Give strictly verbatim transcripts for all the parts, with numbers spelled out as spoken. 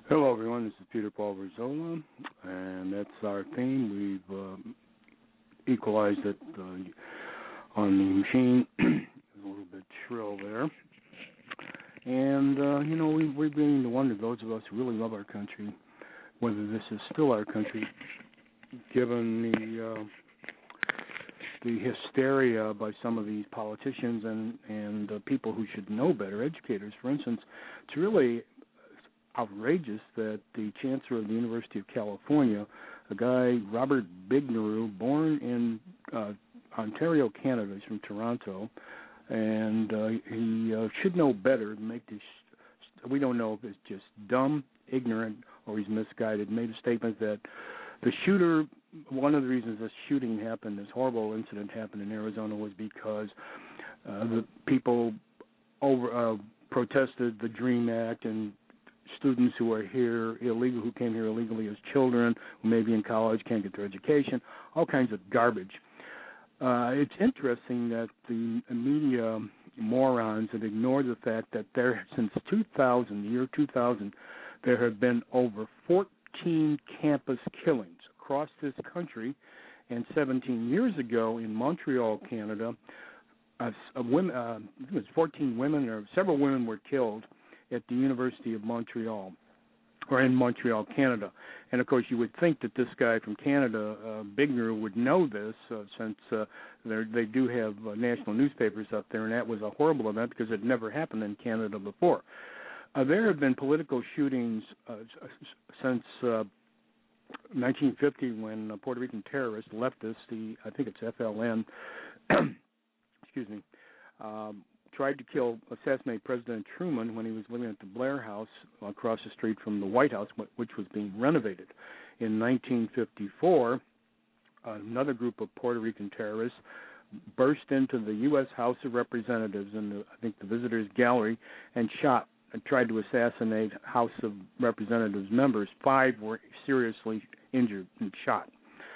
Hello, everyone. This is Peter Paul Verzola, and that's our theme. We've uh, equalized it uh, on the machine. It's a little bit shrill there. And, uh, you know, we, we're beginning to wonder, those of us who really love our country, whether this is still our country, given the uh, the hysteria by some of these politicians and, and uh, people who should know better, educators, for instance. It's really outrageous that the chancellor of the University of California, a guy, Robert Bigneroo, born in uh, Ontario, Canada, he's from Toronto, and uh, he uh, should know better than make this. We don't know if it's just dumb, ignorant, or he's misguided. Made a statement that the shooter, one of the reasons this shooting happened, this horrible incident happened in Arizona, was because uh, the people over uh, protested the DREAM Act, and students who are here illegal, who came here illegally as children, who may be in college, can't get their education, all kinds of garbage. Uh, it's interesting that the media morons have ignored the fact that there, since two thousand, the year two thousand, there have been over fourteen campus killings across this country, and seventeen years ago in Montreal, Canada, uh, a women, uh, I think it was fourteen women, or several women were killed at the University of Montreal, or in Montreal, Canada. And, of course, you would think that this guy from Canada, uh, Bigner, would know this uh, since uh, they do have uh, national newspapers up there, and that was a horrible event because it never happened in Canada before. Uh, there have been political shootings uh, since uh, nineteen fifty when uh, Puerto Rican terrorists, leftists, the I think it's F L N, excuse me, um, tried to kill, assassinate President Truman when he was living at the Blair House across the street from the White House, which was being renovated. In nineteen fifty-four, another group of Puerto Rican terrorists burst into the U S House of Representatives in, the, I think, the visitors' gallery and shot and tried to assassinate House of Representatives members. Five were seriously injured and shot.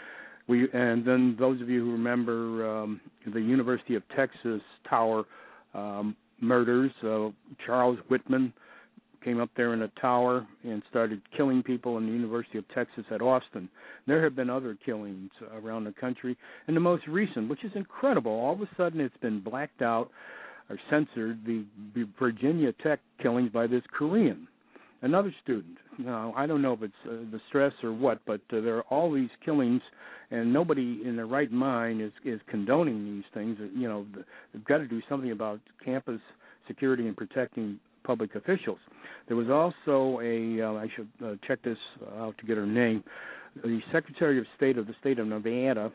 We, and then those of you who remember um, the University of Texas Tower Um, murders. Uh, Charles Whitman came up there in a tower and started killing people in the University of Texas at Austin. There have been other killings around the country, and the most recent, which is incredible, all of a sudden it's been blacked out or censored, the, the Virginia Tech killings by this Korean, another student. Now, I don't know if it's uh, the stress or what, but uh, there are all these killings, and nobody in their right mind is, is condoning these things. You know, they've got to do something about campus security and protecting public officials. There was also a, uh, I should uh, check this out to get her name, the Secretary of State of the state of Nevada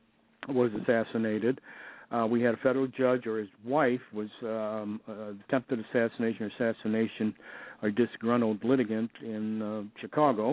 was assassinated. Uh, we had a federal judge, or his wife was um, uh, attempted assassination or assassination or disgruntled litigant in uh, Chicago.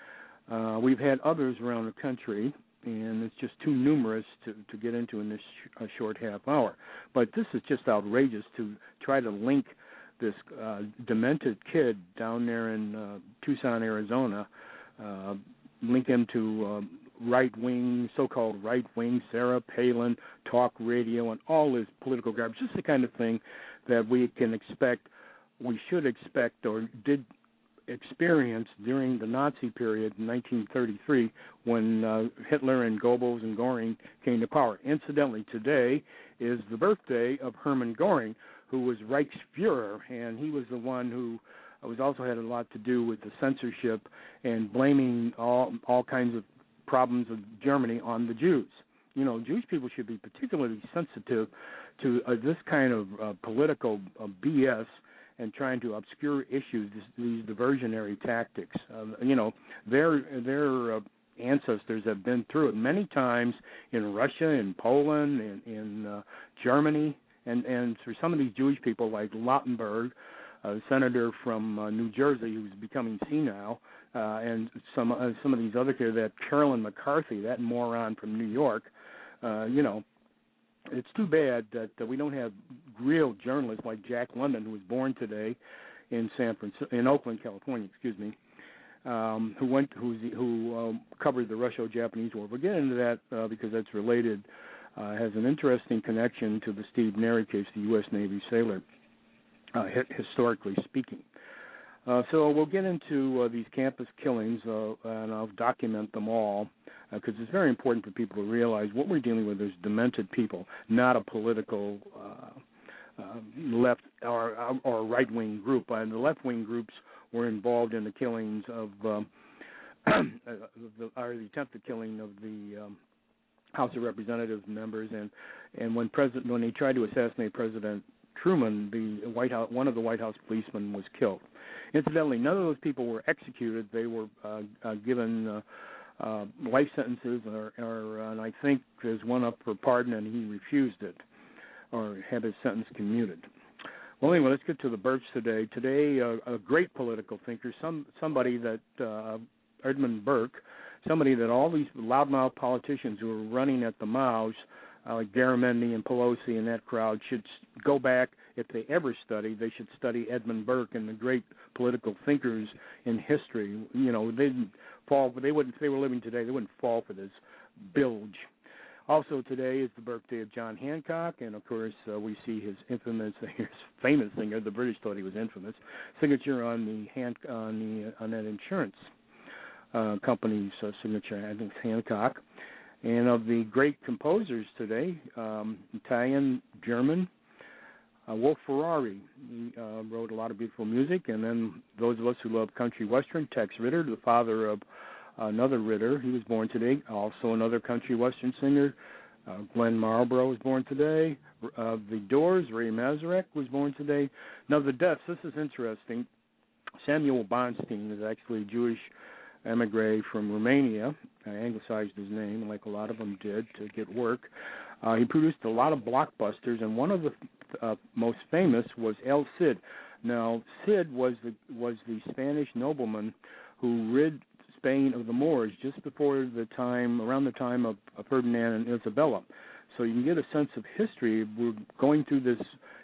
Uh, we've had others around the country, and it's just too numerous to, to get into in this sh- a short half hour. But this is just outrageous to try to link this uh, demented kid down there in uh, Tucson, Arizona, uh, link him to uh, right-wing, so-called right-wing, Sarah Palin, talk radio, and all this political garbage. This is the kind of thing that we can expect, we should expect, or did experience during the Nazi period in nineteen thirty-three when uh, Hitler and Goebbels and Goring came to power. Incidentally, today is the birthday of Hermann Goring, who was Reichsfuhrer, and he was the one who was also had a lot to do with the censorship and blaming all all kinds of problems of Germany on the Jews. You know, Jewish people should be particularly sensitive to uh, this kind of uh, political uh, B S and trying to obscure issues, this, these diversionary tactics. Uh, you know, their their uh, ancestors have been through it many times in Russia, in Poland, in, in uh, Germany, and, and for some of these Jewish people like Lautenberg, a senator from uh, New Jersey who's becoming senile, uh, and some uh, some of these other kids, that Carolyn McCarthy, that moron from New York, uh, you know, it's too bad that uh, we don't have real journalists like Jack London, who was born today in San Francisco, in Oakland, California, excuse me, um, who went who's, who um, covered the Russo-Japanese War. We'll get into that uh, because that's related, uh, has an interesting connection to the Steve Neri case, the U S Navy sailor, uh, historically speaking. Uh, so we'll get into uh, these campus killings, uh, and I'll document them all, because uh, it's very important for people to realize what we're dealing with is demented people, not a political uh, uh, left or, or right-wing group. And the left-wing groups were involved in the killings of, um, the, or the attempted killing of the um, House of Representatives members, and and when president when they tried to assassinate President Truman, the White House one of the White House policemen was killed. Incidentally, none of those people were executed. They were uh, uh, given uh, uh, life sentences, or, or uh, and I think there's one up for pardon, and he refused it, or had his sentence commuted. Well, anyway, let's get to the births today. Today, uh, a great political thinker, some somebody that uh, Edmund Burke. Somebody that all these loudmouth politicians who are running at the mouths, uh, like Garamendi and Pelosi and that crowd, should go back, if they ever study, they should study Edmund Burke and the great political thinkers in history. You know, they didn't fall, they wouldn't, if they were living today, they wouldn't fall for this bilge. Also today is the birthday of John Hancock, and of course uh, we see his infamous, his famous singer, the British thought he was infamous, signature on the hand, on the on that insurance Uh, company's uh, signature, I think it's Hancock. And of the great composers today, um, Italian, German, uh, Wolf Ferrari. He uh, wrote a lot of beautiful music. And then those of us who love country western, Tex Ritter, the father of another Ritter, he was born today. Also another country western singer, uh, Glenn Marlborough was born today. Uh, the Doors, Ray Manzarek was born today. Now the deaths, this is interesting. Samuel Bonstein is actually Jewish emigre from Romania. I anglicized his name, like a lot of them did, to get work. Uh, he produced a lot of blockbusters, and one of the uh, most famous was El Cid. Now, Cid was the was the Spanish nobleman who rid Spain of the Moors just before the time, around the time of, of Ferdinand and Isabella. So you can get a sense of history. We're going through this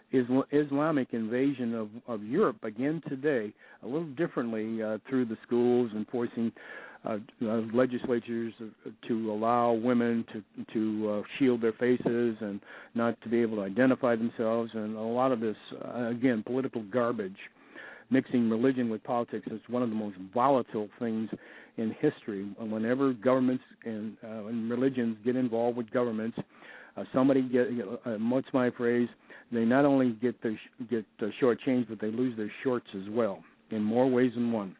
Islamic invasion of, of Europe again today, a little differently uh, through the schools and forcing uh, uh, legislatures to allow women to to uh, shield their faces and not to be able to identify themselves, and a lot of this, uh, again, political garbage. Mixing religion with politics is one of the most volatile things in history. Whenever governments and, uh, and religions get involved with governments, uh, somebody get, uh, what's my phrase, they not only get the get uh, shortchanged, but they lose their shorts as well, in more ways than one.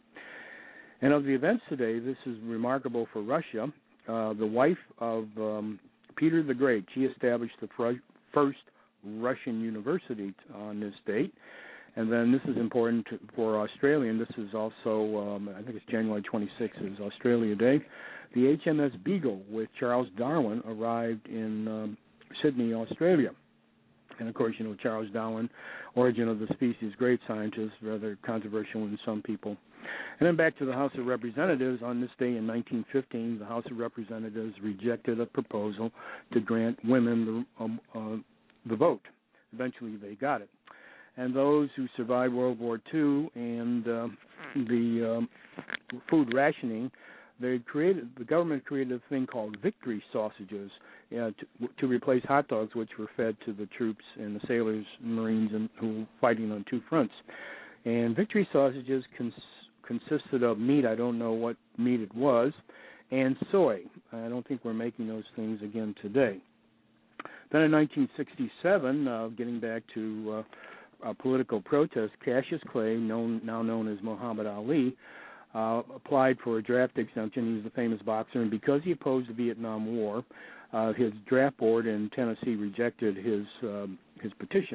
And of the events today, this is remarkable for Russia. Uh, the wife of um, Peter the Great, she established the fr- first Russian university on this date. And then this is important to, for Australia, and this is also, um, I think it's January twenty-sixth is Australia Day. The H M S Beagle with Charles Darwin arrived in um, Sydney, Australia. And, of course, you know, Charles Darwin, Origin of the Species, great scientist, rather controversial in some people. And then back to the House of Representatives. On this day in nineteen fifteen, the House of Representatives rejected a proposal to grant women the, um, uh, the vote. Eventually they got it. And those who survived World War Two and uh, the um, food rationing, they created the government created a thing called victory sausages uh, to, to replace hot dogs, which were fed to the troops and the sailors, and Marines, and who were fighting on two fronts. And victory sausages cons- consisted of meat. I don't know what meat it was, and soy. I don't think we're making those things again today. Then in nineteen sixty-seven, uh, getting back to uh, Uh, political protest, Cassius Clay, known, now known as Muhammad Ali, uh, applied for a draft exemption. He's a famous boxer, and because he opposed the Vietnam War, uh, his draft board in Tennessee rejected his um, his petition.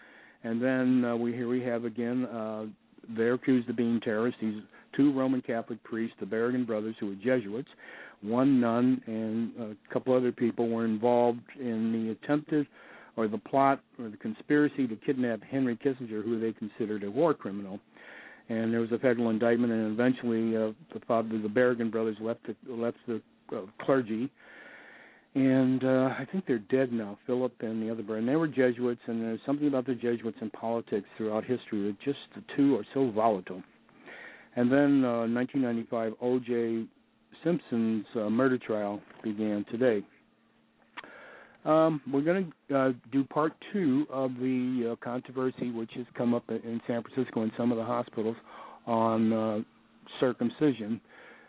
And then uh, we here we have again, uh, they're accused of being terrorists. These two Roman Catholic priests, the Berrigan brothers, who were Jesuits, one nun and a couple other people were involved in the attempted or the plot or the conspiracy to kidnap Henry Kissinger, who they considered a war criminal. And there was a federal indictment, and eventually uh, the father, the Berrigan brothers left the, left the uh, clergy. And uh, I think they're dead now, Philip and the other brother. And they were Jesuits, and there's something about the Jesuits in politics throughout history that just the two are so volatile. And then uh, in nineteen ninety-five, O J Simpson's uh, murder trial began today. Um, we're going to uh, do part two of the uh, controversy which has come up in San Francisco in some of the hospitals on uh, circumcision,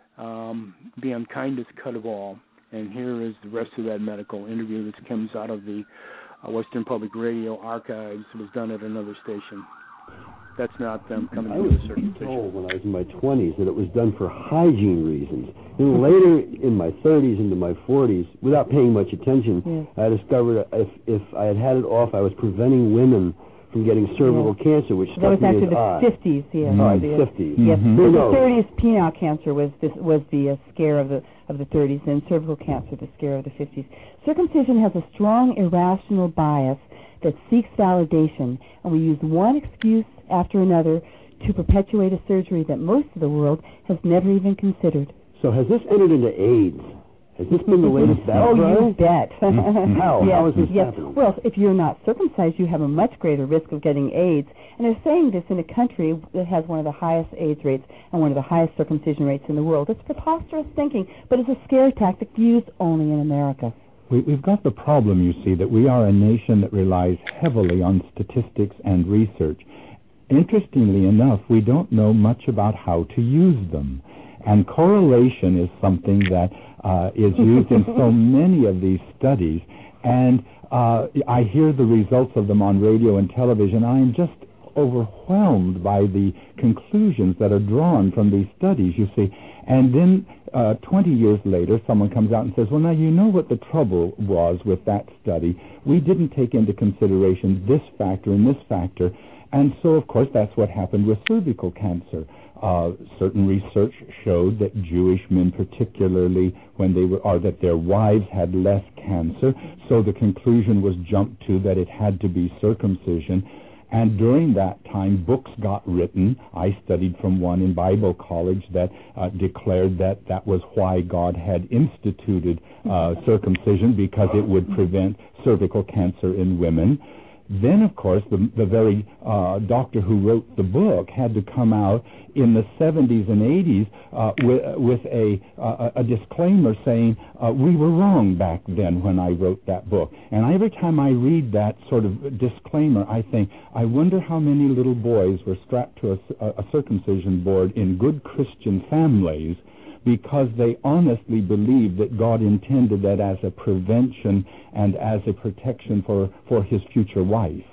um, the unkindest cut of all. And here is the rest of that medical interview that comes out of the uh, Western Public Radio archives. It was done at another station. That's not them coming I to was the circumcision. told when I was in my twenties that it was done for hygiene reasons. And later, in my thirties into my forties, without paying much attention, yes. I discovered if if I had had it off, I was preventing women from getting cervical yes. cancer, which struck me as odd. That was after the fifties, yes. Oh, the fifties. Yes, mm-hmm. the thirties, penile cancer was this was the uh, scare of the of the thirties, and cervical cancer the scare of the fifties. Circumcision has a strong irrational bias that seeks validation, and we use one excuse after another to perpetuate a surgery that most of the world has never even considered. So has this entered into AIDS? Has this been the latest battle cry? Oh, you bet. How? Yes, How is this yes. happening? Well, if you're not circumcised, you have a much greater risk of getting AIDS. And they're saying this in a country that has one of the highest AIDS rates and one of the highest circumcision rates in the world. It's preposterous thinking, but it's a scare tactic used only in America. We, we've got the problem, you see, that we are a nation that relies heavily on statistics and research. Interestingly enough, we don't know much about how to use them. And correlation is something that uh, is used in so many of these studies. And uh, I hear the results of them on radio and television. I am just overwhelmed by the conclusions that are drawn from these studies, you see. And then uh, twenty years later, someone comes out and says, well, now, you know what the trouble was with that study. We didn't take into consideration this factor and this factor. And so, of course, that's what happened with cervical cancer. Uh, certain research showed that Jewish men, particularly when they were, or that their wives had less cancer, so the conclusion was jumped to that it had to be circumcision. And during that time, books got written. I studied from one in Bible college that uh, declared that that was why God had instituted uh, circumcision, because it would prevent cervical cancer in women. Then, of course, the, the very uh, doctor who wrote the book had to come out in the seventies and eighties uh, with, with a, uh, a disclaimer saying, uh, we were wrong back then when I wrote that book. And every time I read that sort of disclaimer, I think, I wonder how many little boys were strapped to a, a circumcision board in good Christian families because they honestly believed that God intended that as a prevention and as a protection for, for his future wife.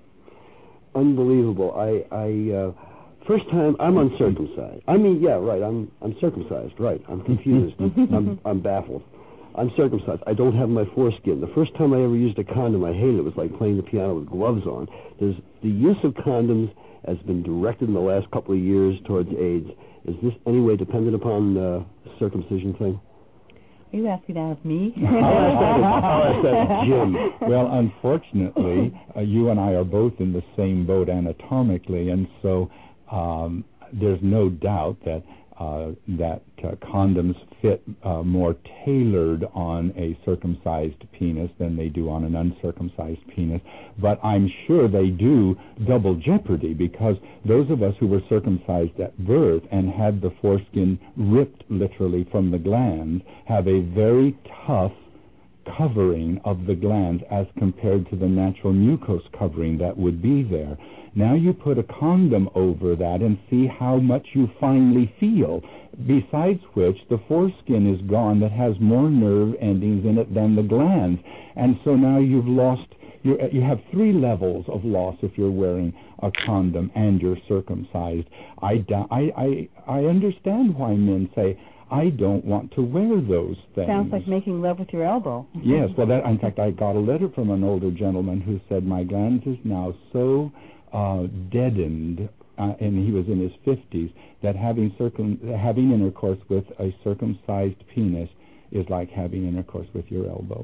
Unbelievable. I, I uh, first time, I'm uncircumcised. I mean, yeah, right, I'm I'm circumcised, right. I'm confused. I'm, I'm baffled. I'm circumcised. I don't have my foreskin. The first time I ever used a condom, I hated it. It was like playing the piano with gloves on. There's, the use of condoms has been directed in the last couple of years towards AIDS. Is this any way dependent upon the circumcision thing? Are you asking that of me? I'll ask that of Jim. Well, unfortunately, uh, you and I are both in the same boat anatomically, and so um, there's no doubt that uh, that uh, condoms fit uh, more tailored on a circumcised penis than they do on an uncircumcised penis. But I'm sure they do double jeopardy, because those of us who were circumcised at birth and had the foreskin ripped literally from the glands have a very tough covering of the glands as compared to the natural mucous covering that would be there. Now you put a condom over that and see how much you finally feel, besides which the foreskin is gone that has more nerve endings in it than the glands. And so now you've lost, you you have three levels of loss if you're wearing a condom and you're circumcised. I, I, I, I understand why men say, I don't want to wear those things. Sounds like making love with your elbow. Yes, well, that, in fact, I got a letter from an older gentleman who said, my glands is now so uh, deadened, uh, and he was in his fifties, that having circum having intercourse with a circumcised penis is like having intercourse with your elbow.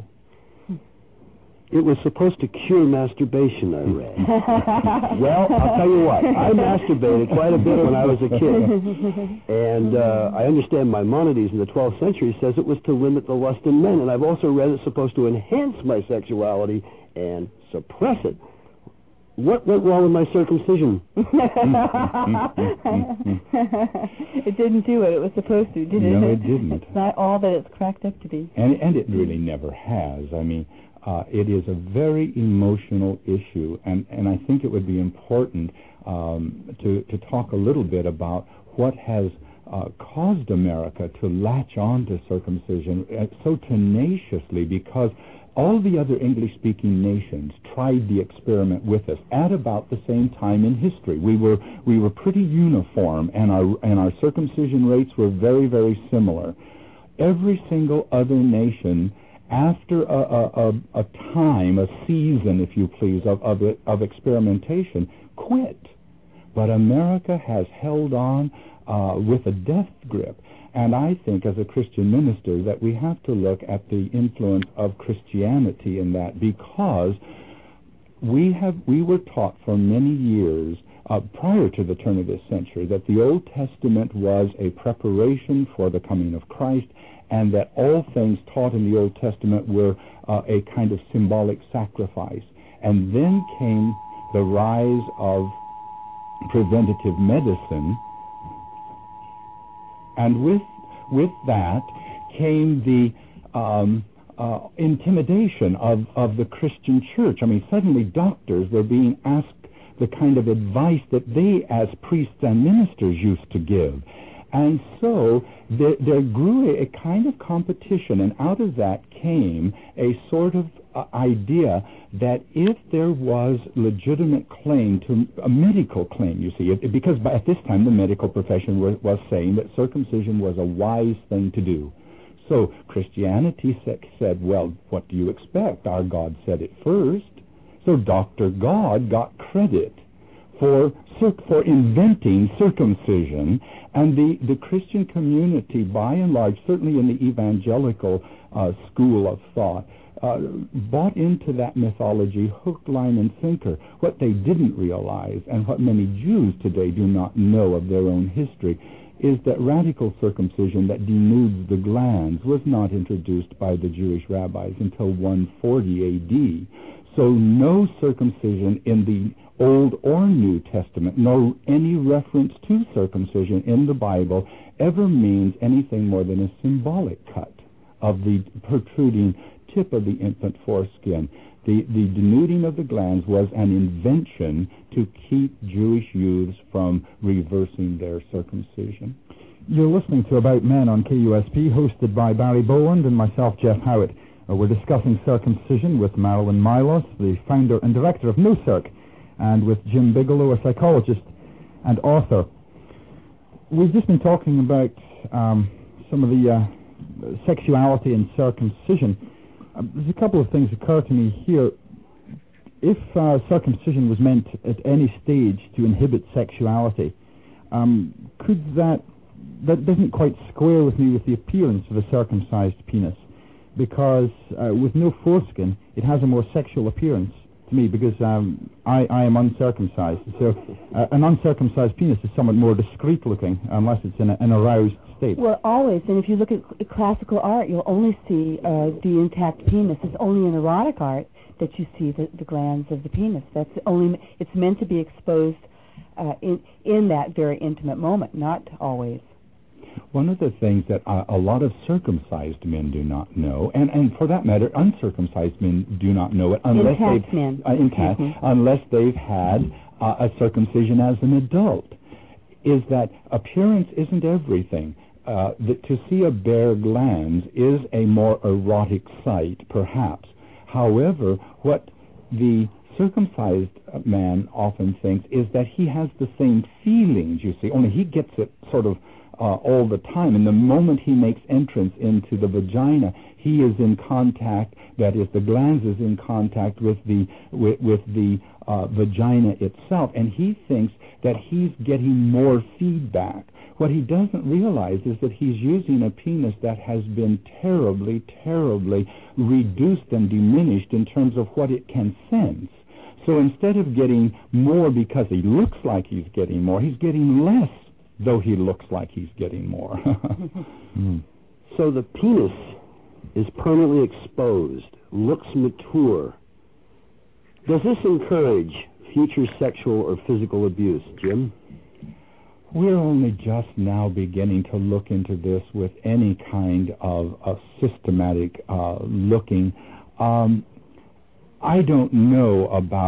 It was supposed to cure masturbation, I read. Well, I'll tell you what, I masturbated quite a bit when I was a kid. And uh, I understand Maimonides in the twelfth century says it was to limit the lust in men. And I've also read it's supposed to enhance my sexuality and suppress it. What went wrong with my circumcision? It didn't do what it was supposed to, did it? No, it didn't. It's not all that it's cracked up to be. And, and it really never has. I mean, Uh, it is a very emotional issue, and, and I think it would be important um, to, to talk a little bit about what has uh, caused America to latch on to circumcision so tenaciously, because all the other English-speaking nations tried the experiment with us at about the same time in history. We were we were pretty uniform, and our and our circumcision rates were very, very similar. Every single other nation, after a, a, a, a time, a season, if you please, of of, of experimentation, quit. But America has held on uh, with a death grip. And I think, as a Christian minister, that we have to look at the influence of Christianity in that, because we have we were taught for many years, uh, prior to the turn of this century, that the Old Testament was a preparation for the coming of Christ, and that all things taught in the Old Testament were uh, a kind of symbolic sacrifice. And then came the rise of preventative medicine, and with with that came the um, uh, intimidation of, of the Christian church. I mean, suddenly doctors were being asked the kind of advice that they, as priests and ministers, used to give. And so there, there grew a, a kind of competition, and out of that came a sort of uh, idea that if there was legitimate claim to a medical claim, you see, it, because by, at this time the medical profession was, was saying that circumcision was a wise thing to do. So Christianity said, well, what do you expect? Our God said it first. So Doctor God got credit for for inventing circumcision, and the, the Christian community, by and large, certainly in the evangelical uh, school of thought, uh, bought into that mythology hook, line, and sinker. What they didn't realize, and what many Jews today do not know of their own history, is that radical circumcision that denudes the glands was not introduced by the Jewish rabbis until one forty A D. So no circumcision in the Old or New Testament, nor any reference to circumcision in the Bible, ever means anything more than a symbolic cut of the protruding tip of the infant foreskin. The, the denuding of the glands was an invention to keep Jewish youths from reversing their circumcision. You're listening to About Men on K U S P, hosted by Barry Boland and myself, Jeff Howitt. Uh, we're discussing circumcision with Marilyn Milos, the founder and director of NoCirc, and with Jim Bigelow, a psychologist and author. We've just been talking about um, some of the uh, sexuality and circumcision. Uh, there's a couple of things occur to me here. If uh, circumcision was meant at any stage to inhibit sexuality, um, could that... that doesn't quite square with me with the appearance of a circumcised penis, because uh, with no foreskin, it has a more sexual appearance to me, because um, I, I am uncircumcised. So uh, an uncircumcised penis is somewhat more discreet looking, unless it's in a, an aroused state. Well, always. And if you look at classical art, you'll only see uh, the intact penis. It's only in erotic art that you see the, the glands of the penis. That's only. It's meant to be exposed uh, in in that very intimate moment, not always. One of the things that uh, a lot of circumcised men do not know, and, and for that matter, uncircumcised men do not know it unless intact they've men. Uh, intact, mm-hmm. unless they've had uh, a circumcision as an adult, is that appearance isn't everything. Uh, that to see a bare glands is a more erotic sight, perhaps. However, what the circumcised man often thinks is that he has the same feelings, you see, only he gets it sort of Uh, all the time. And the moment he makes entrance into the vagina, he is in contact, that is, the glands is in contact with the with, with the uh, vagina itself, and he thinks that he's getting more feedback. What he doesn't realize is that he's using a penis that has been terribly, terribly reduced and diminished in terms of what it can sense. So instead of getting more because he looks like he's getting more, he's getting less, though he looks like he's getting more. mm. So the penis is permanently exposed, looks mature. Does this encourage future sexual or physical abuse, Jim? We're only just now beginning to look into this with any kind of, of systematic uh, looking. Um, I don't know about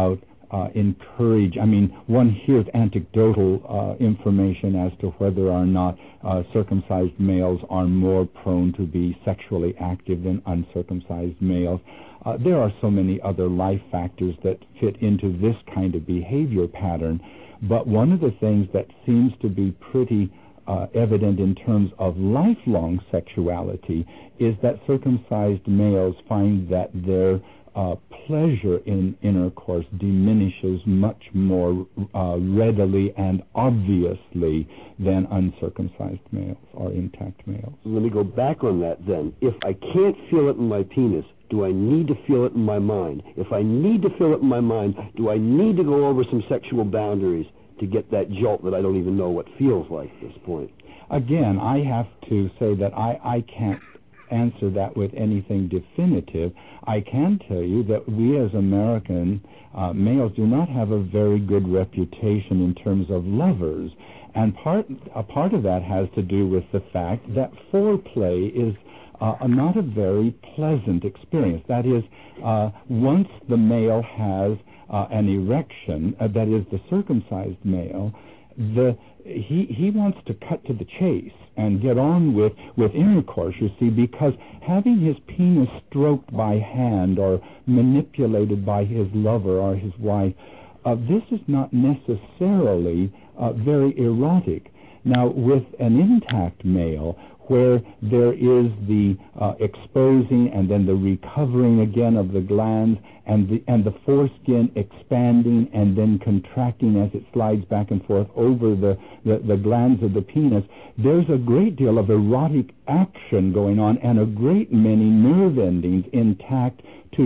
uh, encourage. I mean, one hears anecdotal uh, information as to whether or not uh, circumcised males are more prone to be sexually active than uncircumcised males. Uh, there are so many other life factors that fit into this kind of behavior pattern, but one of the things that seems to be pretty uh, evident in terms of lifelong sexuality is that circumcised males find that their uh, pleasure in intercourse diminishes much more uh, readily and obviously than uncircumcised males or intact males. Let me go back on that then. If I can't feel it in my penis, do I need to feel it in my mind? If I need to feel it in my mind, do I need to go over some sexual boundaries to get that jolt that I don't even know what feels like at this point? Again, I have to say that I, I can't answer that with anything definitive. I can tell you that we as American uh, males do not have a very good reputation in terms of lovers. And part a part of that has to do with the fact that foreplay is uh, not a very pleasant experience. That is, uh, once the male has uh, an erection, uh, that is the circumcised male, the he he wants to cut to the chase and get on with, with intercourse, you see, because having his penis stroked by hand or manipulated by his lover or his wife, uh, this is not necessarily uh, very erotic. Now, with an intact male, where there is the uh, exposing and then the recovering again of the glands and the and the foreskin expanding and then contracting as it slides back and forth over the, the, the glands of the penis, there's a great deal of erotic action going on and a great many nerve endings intact to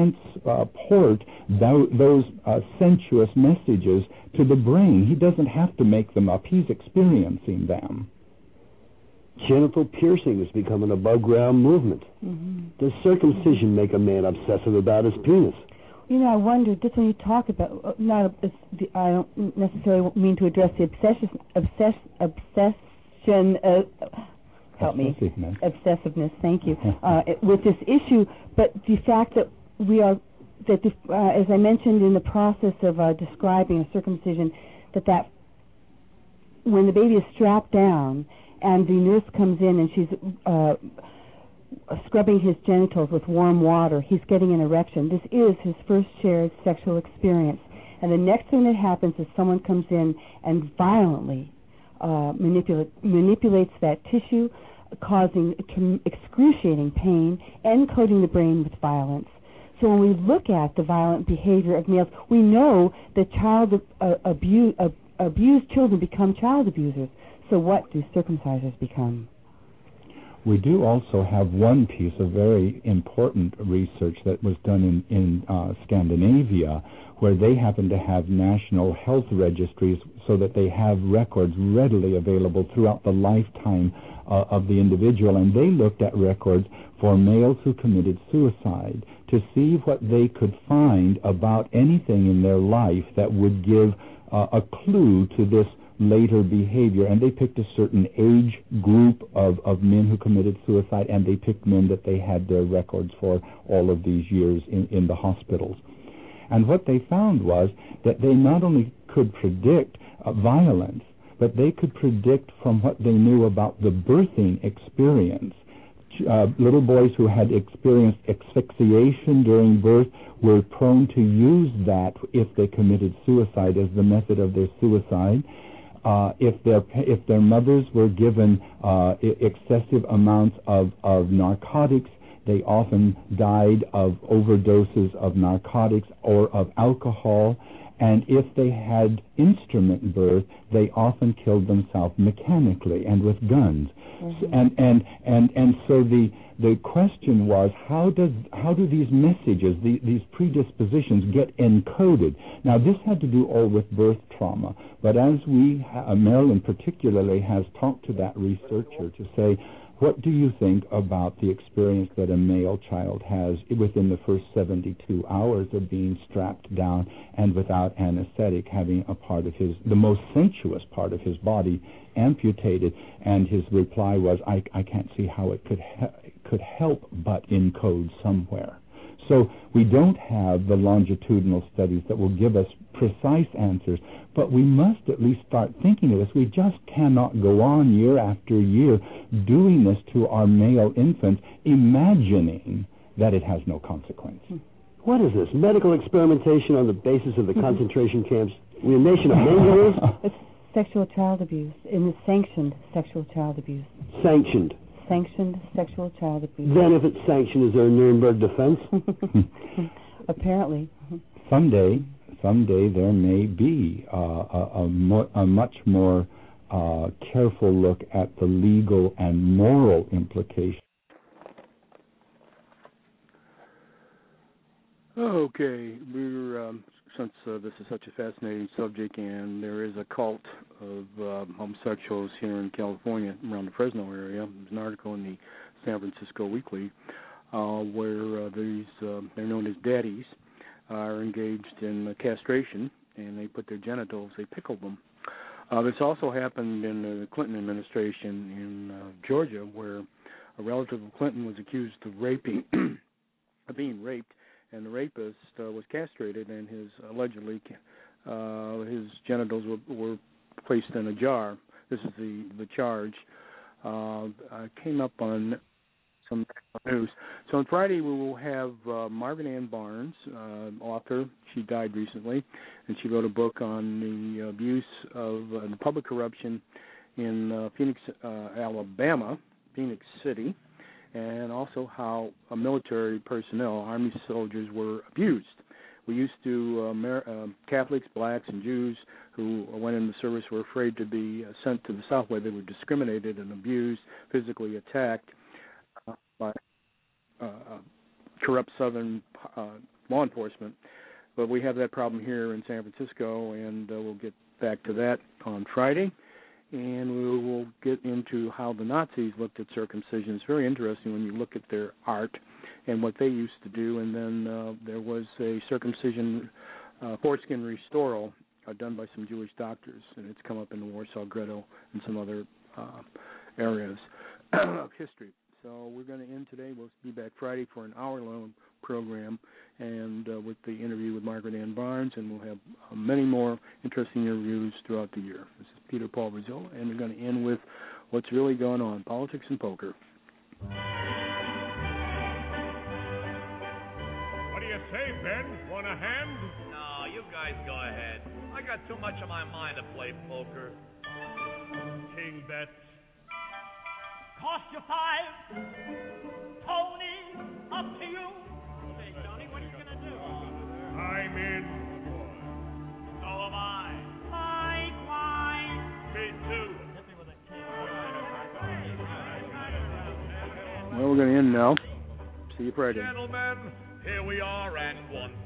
transport th- those uh, sensuous messages to the brain. He doesn't have to make them up. He's experiencing them. Genital piercing has become an above-ground movement. Mm-hmm. Does circumcision make a man obsessive about his penis? You know, I wonder, just when you talk about, not, I don't necessarily mean to address the obsession, obsess, obsession, uh, help me, obsessiveness, thank you, uh, with this issue, but the fact that we are, that the, uh, as I mentioned in the process of uh, describing a circumcision, that that when the baby is strapped down, and the nurse comes in and she's uh, scrubbing his genitals with warm water, he's getting an erection. This is his first shared sexual experience. And the next thing that happens is someone comes in and violently uh, manipulate, manipulates that tissue, causing excruciating pain and coating the brain with violence. So when we look at the violent behavior of males, we know that child uh, abuse, uh, abused children become child abusers. So what do circumcisers become? We do also have one piece of very important research that was done in, in uh, Scandinavia, where they happen to have national health registries so that they have records readily available throughout the lifetime uh, of the individual. And they looked at records for males who committed suicide to see what they could find about anything in their life that would give uh, a clue to this later behavior. And they picked a certain age group of, of men who committed suicide, and they picked men that they had their records for all of these years in, in the hospitals. And what they found was that they not only could predict uh, violence, but they could predict from what they knew about the birthing experience. Uh, little boys who had experienced asphyxiation during birth were prone to use that if they committed suicide as the method of their suicide. Uh, if their if their mothers were given uh, excessive amounts of, of narcotics, they often died of overdoses of narcotics or of alcohol. And if they had instrument birth, they often killed themselves mechanically and with guns. Mm-hmm. So, and, and and and so the the question was, how does how do these messages, the, these predispositions, get encoded? Now, this had to do all with birth trauma, but as we, uh, Marilyn particularly, has talked to that researcher to say, what do you think about the experience that a male child has within the first seventy-two hours of being strapped down and without anesthetic, having a part of his, the most sensuous part of his body amputated? And his reply was, I, I can't see how it could he- could help but encode somewhere. So we don't have the longitudinal studies that will give us precise answers, but we must at least start thinking of this. We just cannot go on year after year doing this to our male infants, imagining that it has no consequence. What is this? Medical experimentation on the basis of the concentration camps? We're a nation of manglers? It's sexual child abuse, and it's sanctioned sexual child abuse. Sanctioned. Sanctioned sexual child abuse. Then if it's sanctioned, is there a Nuremberg defense? Apparently. Someday, someday there may be uh, a, a, mo- a much more uh, careful look at the legal and moral implications. Okay, we're um, since uh, this is such a fascinating subject, and there is a cult of uh, homosexuals here in California, around the Fresno area. There's an article in the San Francisco Weekly uh, where uh, these uh, they're known as daddies are engaged in uh, castration, and they put their genitals, they pickle them. Uh, this also happened in the Clinton administration in uh, Georgia, where a relative of Clinton was accused of raping, of being raped. And the rapist uh, was castrated, and his allegedly uh, his genitals were, were placed in a jar. This is the the charge. Uh, I came up on some news. So on Friday we will have uh, Margaret Ann Barnes, uh, author. She died recently, and she wrote a book on the abuse of uh, the public corruption in uh, Phoenix, uh, Alabama, Phoenix City, and also how uh, military personnel, Army soldiers, were abused. We used to, uh, Amer- uh, Catholics, blacks, and Jews who went in the service were afraid to be uh, sent to the South, where they were discriminated and abused, physically attacked uh, by uh, corrupt Southern uh, law enforcement. But we have that problem here in San Francisco, and uh, we'll get back to that on Friday. And we will get into how the Nazis looked at circumcision. It's very interesting when you look at their art and what they used to do. And then uh, there was a circumcision uh, foreskin restoral uh, done by some Jewish doctors, and it's come up in the Warsaw Ghetto and some other uh, areas of history. So we're going to end today. We'll be back Friday for an hour-long program, and uh, with the interview with Margaret Ann Barnes, and we'll have uh, many more interesting interviews throughout the year. This is Peter Paul Brazil, and we're going to end with what's really going on, politics and poker. What do you say, Ben? Want a hand? No, you guys go ahead. I got too much on my mind to play poker. King bets. Cost you five. Tony, up to you. Hey, Tony, what are you going to do? I'm in. So am I. Likewise. Me too. Hit me with a king. Well, we're going to end now. See you Friday. Gentlemen, here we are and one.